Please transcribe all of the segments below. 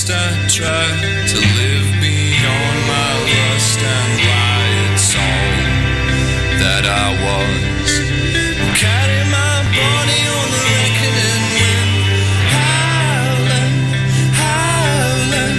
first I tried to live beyond my lust and lie. It's all that I was. Carry my body on the reckoning wind, howling, howling.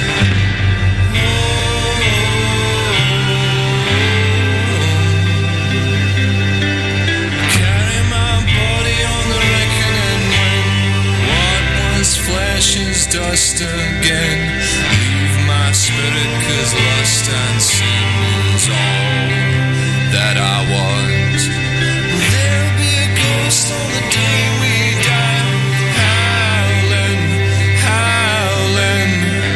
Carry my body on the reckoning wind. What was flesh is dust again. Leave my spirit 'cause lust and sin is all that I was. Will there be a ghost on the day we die? Howling, howling.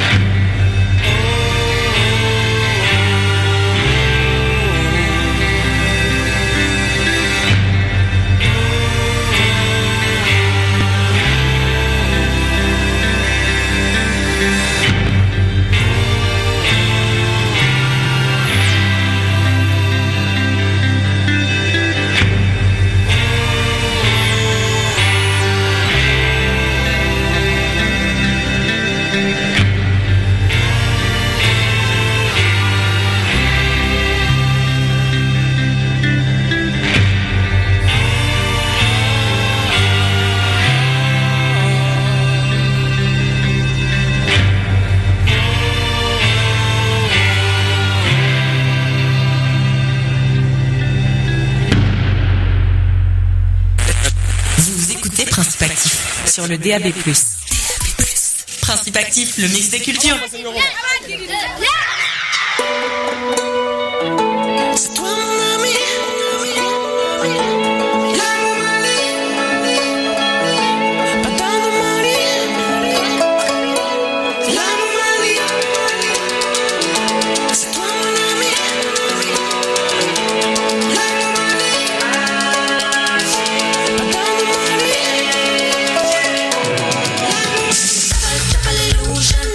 Sur le DAB+. Principe actif, le mix des cultures.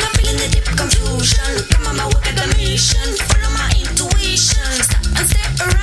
Follow my intuition, stop and stay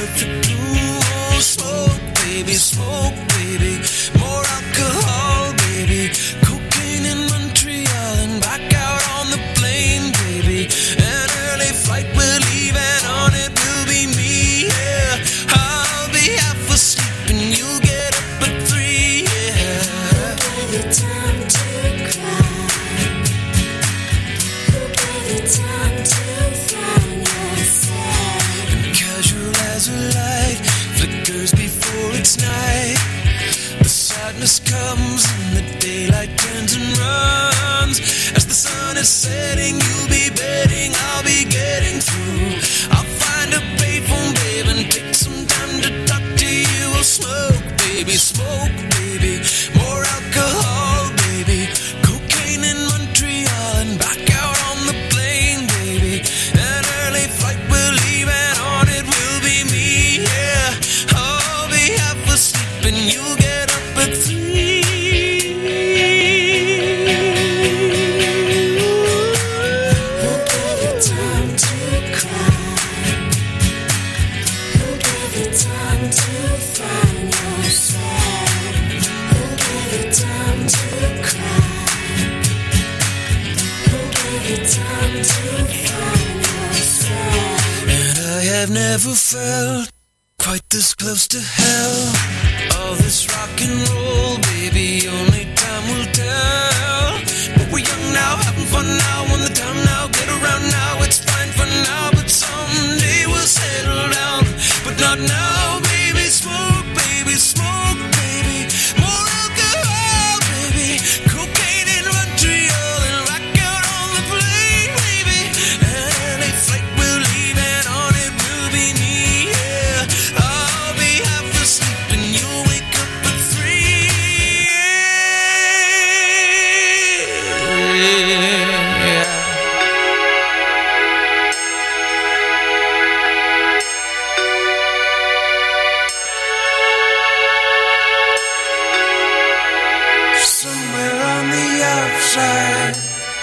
perfect blue. Oh, smoke, baby, smoke, baby. More alcohol, baby. Cocaine in Montreal and back out on the plane, baby. An early flight we're leaving on, it will be me, yeah. I'll be half asleep and you'll get up at 3, yeah. Who gave you time to cry? Who gave you time to find yourself? And casual as a light flickers before it's night. The sadness comes and the daylight turns and runs. As the sun is setting, you'll be betting I'll be getting through. I'll find a payphone, babe, and take some time to talk to you. We'll smoke, baby, more alcohol, baby. Cocaine in Montreal and back out on the plane, baby. An early flight we're leaving on, it will be me, yeah. I'll be half asleep and you'll get up at 3. Who gave you time to cry? Who gave you time to find yourself? Who gave you time to cry? Who gave you time to find yourself? And I have never felt quite this close to hell. All this rock and roll, baby, only time will tell. But we're young now, having fun now, on the town now, get around now, it's fine for now, but someday we'll settle down. But not now, baby, smoke, baby, more alcohol, baby, cocaine in Montreal and rock out on the plane, baby. And a flight we're leaving on, it will be me, yeah. I'll be half asleep and you'll wake up at 3. Yeah. Somewhere on the outside,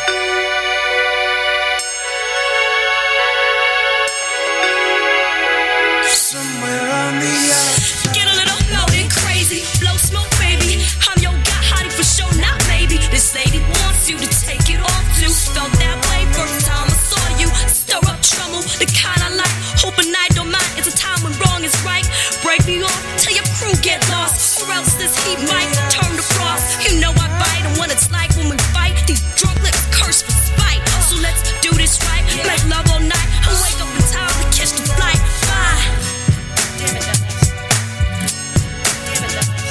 somewhere on the outside. Get a little loaded, crazy, blow smoke, baby. I'm your guy, hottie for sure, not maybe. This lady wants you to take it off too. Felt that way first time I saw you. Stir up trouble, the kind I like. Hope a night don't mind. It's a time when wrong is right. Break me off till your crew get lost, or else this heat might turn to frost. You know I bite on what it's like when we fight. These drunk lips curse for spite. So let's do this right. Make love all night and wake up in time to catch the flight. Bye. Damn it, that's nice. Damn it, that's nice.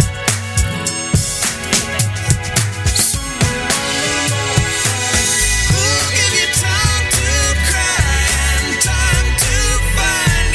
Who'll give you time to cry and time to find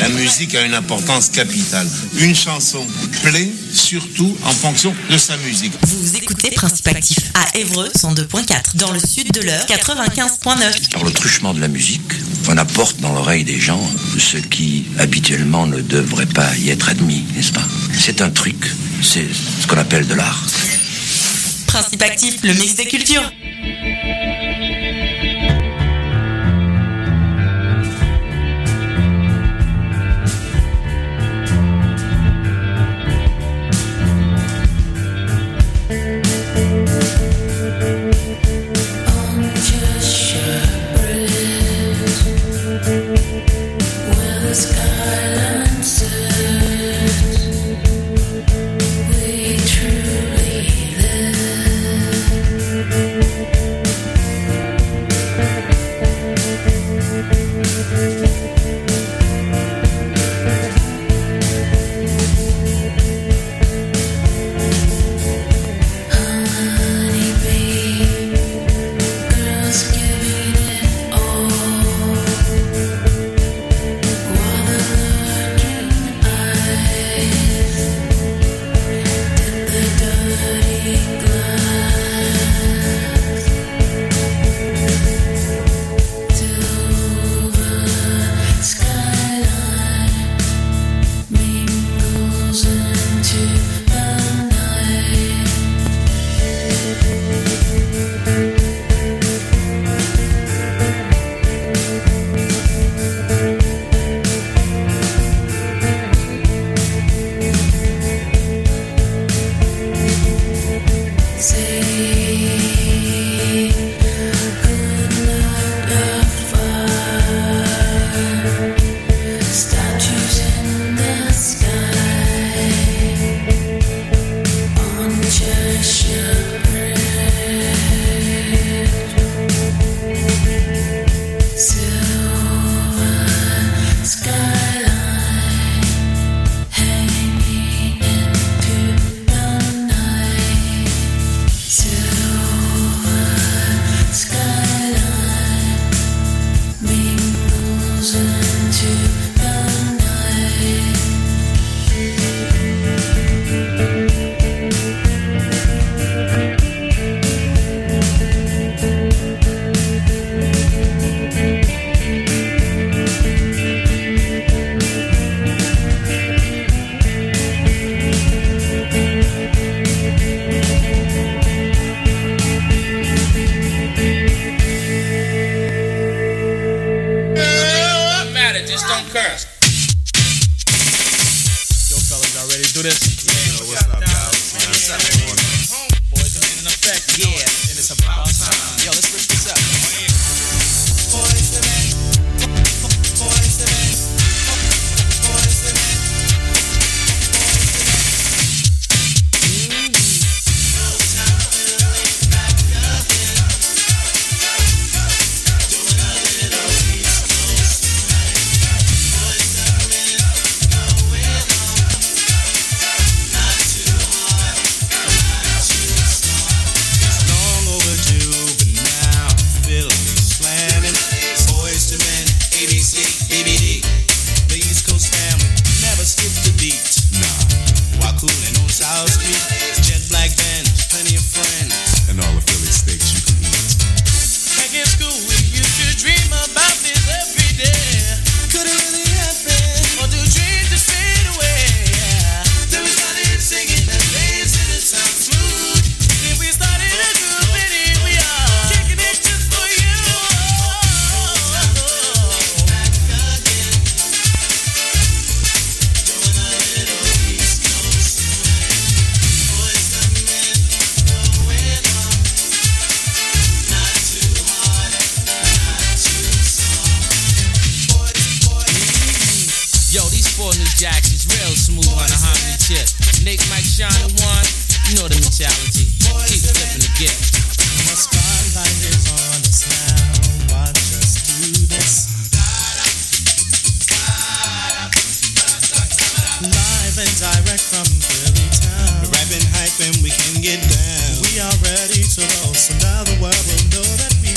musique a une importance capitale. Une chanson plaît surtout en fonction de sa musique. Vous écoutez Principe Actif à Évreux 102.4, dans le sud de l'heure 95.9. Par le truchement de la musique, on apporte dans l'oreille des gens ce qui habituellement ne devrait pas y être admis, n'est-ce pas? C'est un truc, c'est ce qu'on appelle de l'art. Principe Actif, le mix des cultures.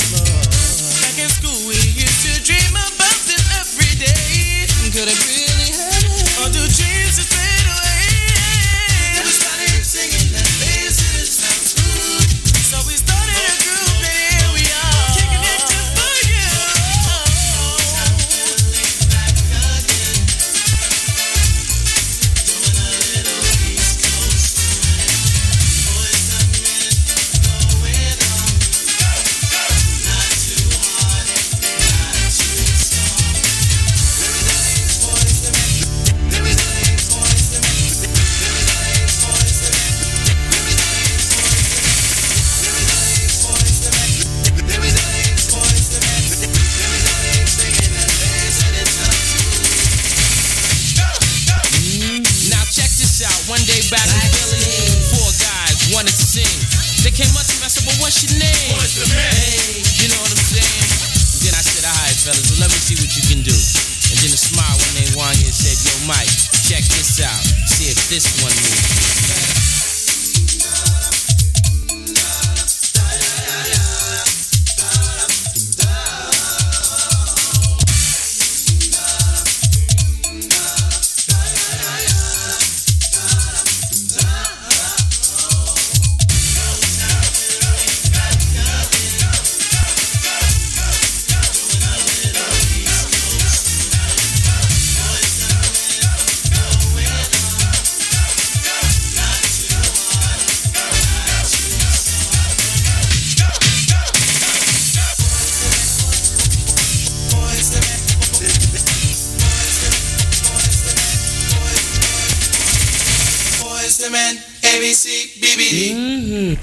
Could it really Hey, you know what I'm saying? And then I said, alright fellas, well, let me see what you can do. And then a smile when they won here said, yo Mike, check this out. See if this one moves. ABC, BBD.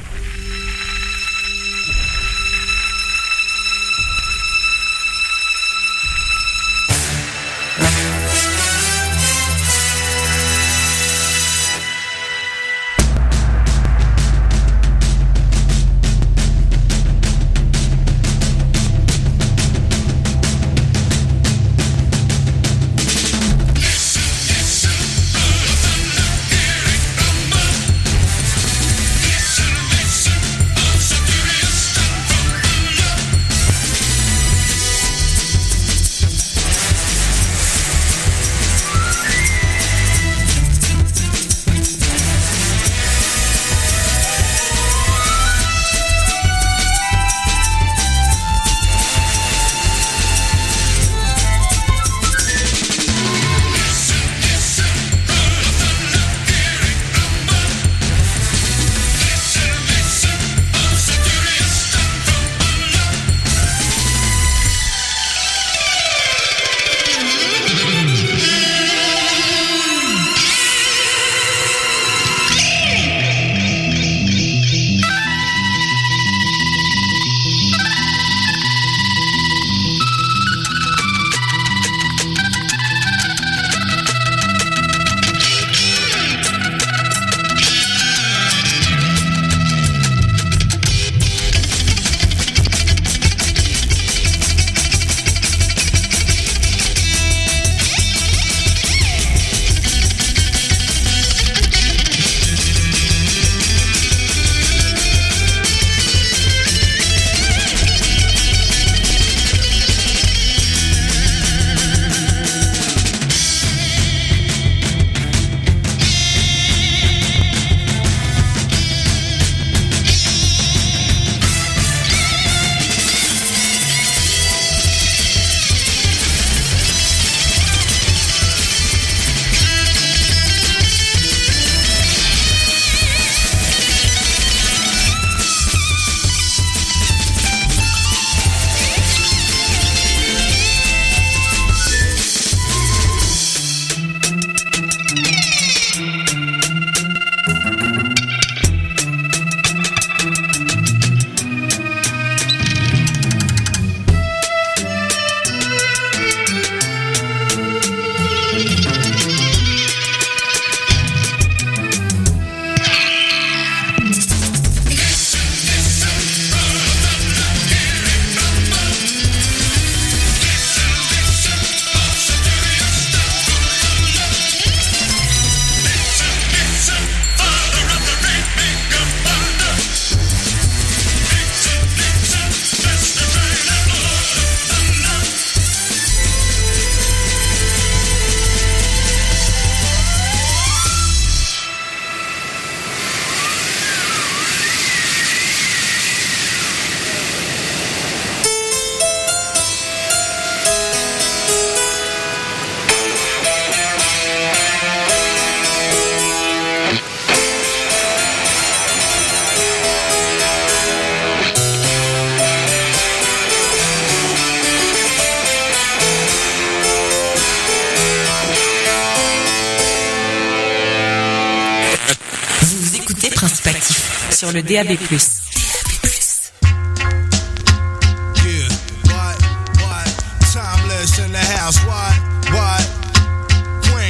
Sur le DAB+.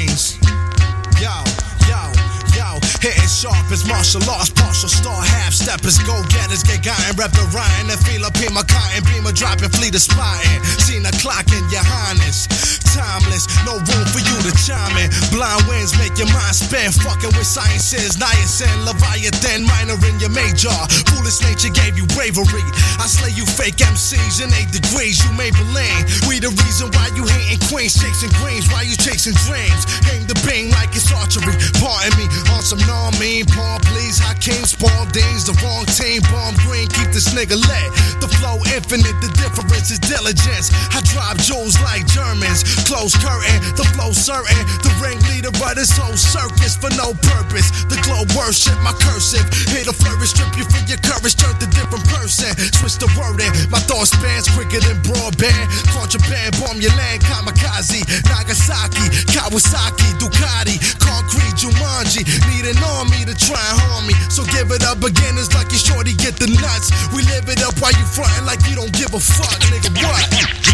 Sharp as martial arts, partial star, half step steppers, go-getters, get gotten, rep the Ryan, and feel up in my cotton, beamer dropping, fleet of spotting. Seen a clock in your highness. Timeless, no room for you to chime in. Blind winds make your mind spin. Fucking with sciences, niacin, Leviathan, minor in your major. Foolish nature gave you bravery. I slay you fake MCs in 8 degrees. You Maybelline. We the reason why you hating queens, chasing greens. Why you chasing dreams? Aim the bing like it's archery. Pardon me on some non-mean pawn, please. Hakeem Spalding's the wrong team. Bomb green, keep this nigga lit. The flow infinite, the difference is diligence. I drop jewels like Germans. Close curtain, the flow certain. The ringleader of this whole circus for no purpose. The globe worship my cursive. Hit a flourish, strip you for your courage, turn to different person. Switch the wording, my thought spans quicker than broadband. Contraband, bomb your land, kamikaze. Nagasaki, Kawasaki, Ducati, concrete, Jumanji. Need an army to try and harm me. So give it up, beginners like you shorty get the nuts. We live it up while you frontin' like you don't give a fuck, nigga, what?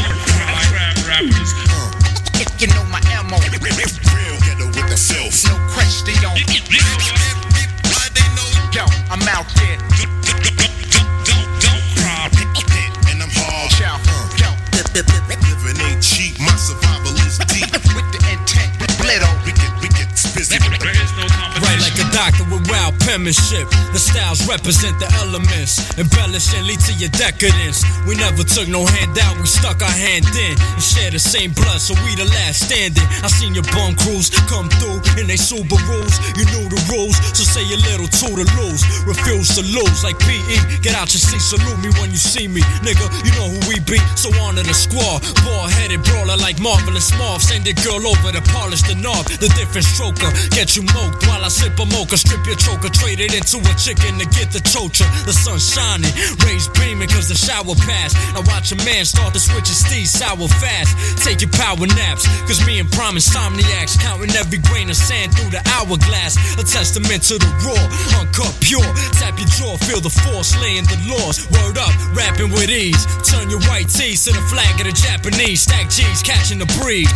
You know my ammo. Real ghetto with the filth. No question. Yo, I'm out there. Don't cry. And I'm hard. Yo. Living ain't cheap. My survival is deep. With the intent, little. We get busy. Right like a doctor with wild penmanship. The styles represent the elements. Embellish and lead to your decadence. We never took no handout, we stuck our hand in and share the same blood, so we the last standing. I seen your bum crews come through in they Subarus. You knew the rules, so say a little two to lose. Refuse to lose like PE. Get out your seat, salute me when you see me. Nigga, you know who we be, so honor the squad. Bald-headed brawler like Marvelous Marv. Send your girl over to polish the knob. The different stroker, get you moked while I sip a mocha. Strip your choker, trade it into a chicken to get the chocha. The sun shining, rays beaming cause the shower passed. Now watch a man start to switch his steez sour fast. Take your power naps, cause me and prime insomniacs counting every grain of sand through the hourglass. A testament to the raw, uncut pure. Tap your jaw, feel the force, laying the laws. Word up, rapping with ease. Turn your white tees to the flag of the Japanese. Stack G's, catching the breeze.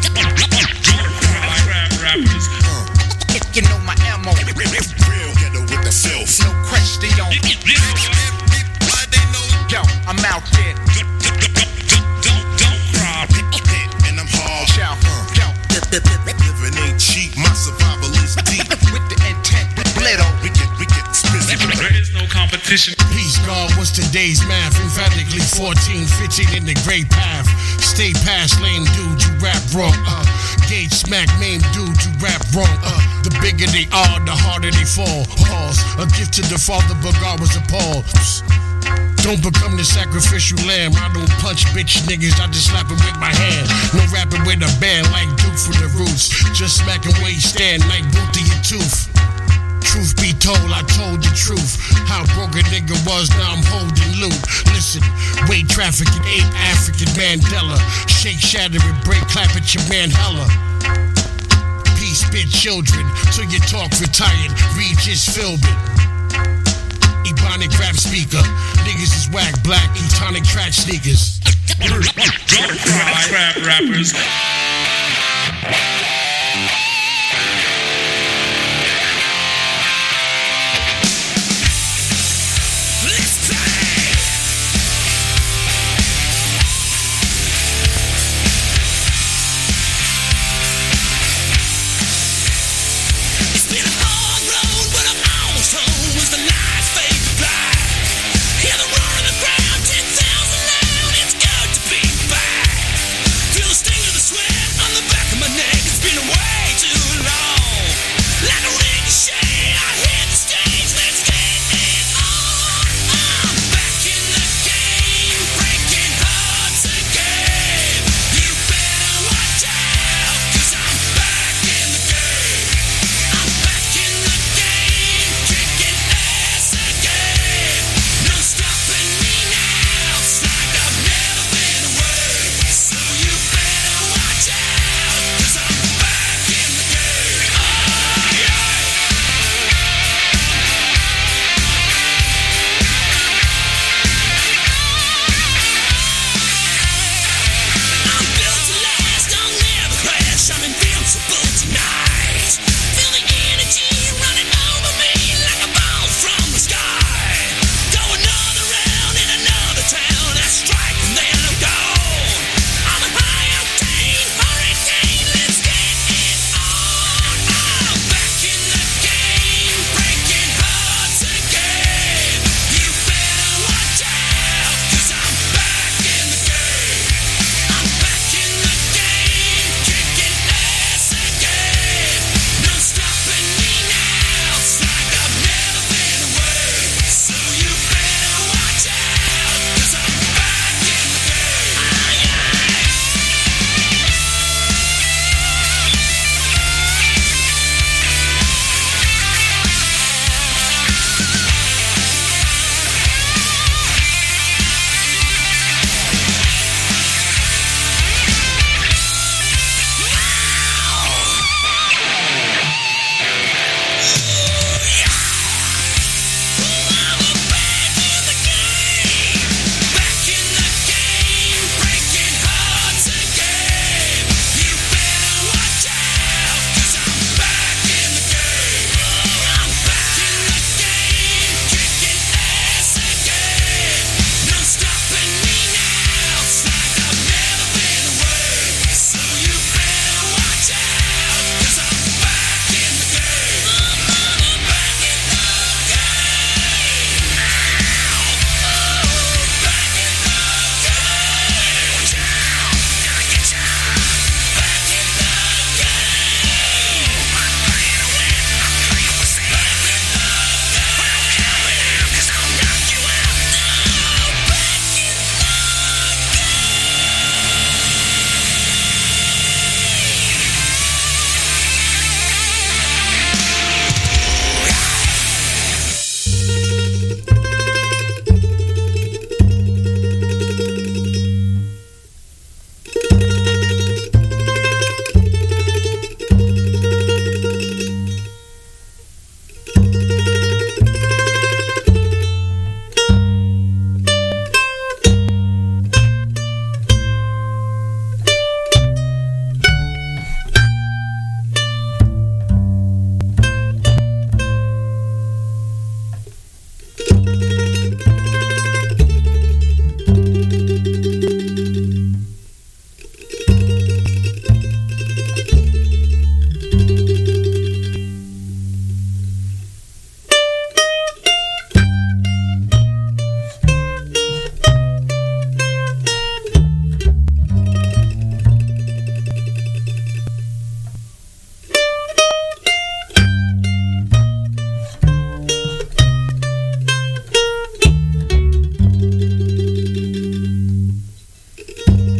You know my ammo. Real ghetto with the filth. No question. Yo, I'm out there. Don't cry. And I'm hard. Yo. Living ain't cheap. My survival is deep. With the intent, little. We get busy. There is no competition. Peace, God, what's today's math? Emphatically 14, 15 in the great path. Stay past lame dude, you rap wrong. Gauge smack main dude, you rap wrong. The bigger they are, the harder they fall. Pause. A gift to the father, but God was appalled. Don't become the sacrificial lamb. I don't punch bitch niggas, I just slap it with my hand. No rapping with a band like Duke from the Roots. Just smacking where you stand like boot to your tooth. Truth be told, I told the truth. How broke a nigga was, now I'm holding loot. Listen, weight trafficking ain't African Mandela. Shake, shatter, and break, clap at your man hella. Peace, spit children, till your talk retired. Regis Philbin. Ebonic rap speaker. Niggas is whack, black, etonic track sneakers.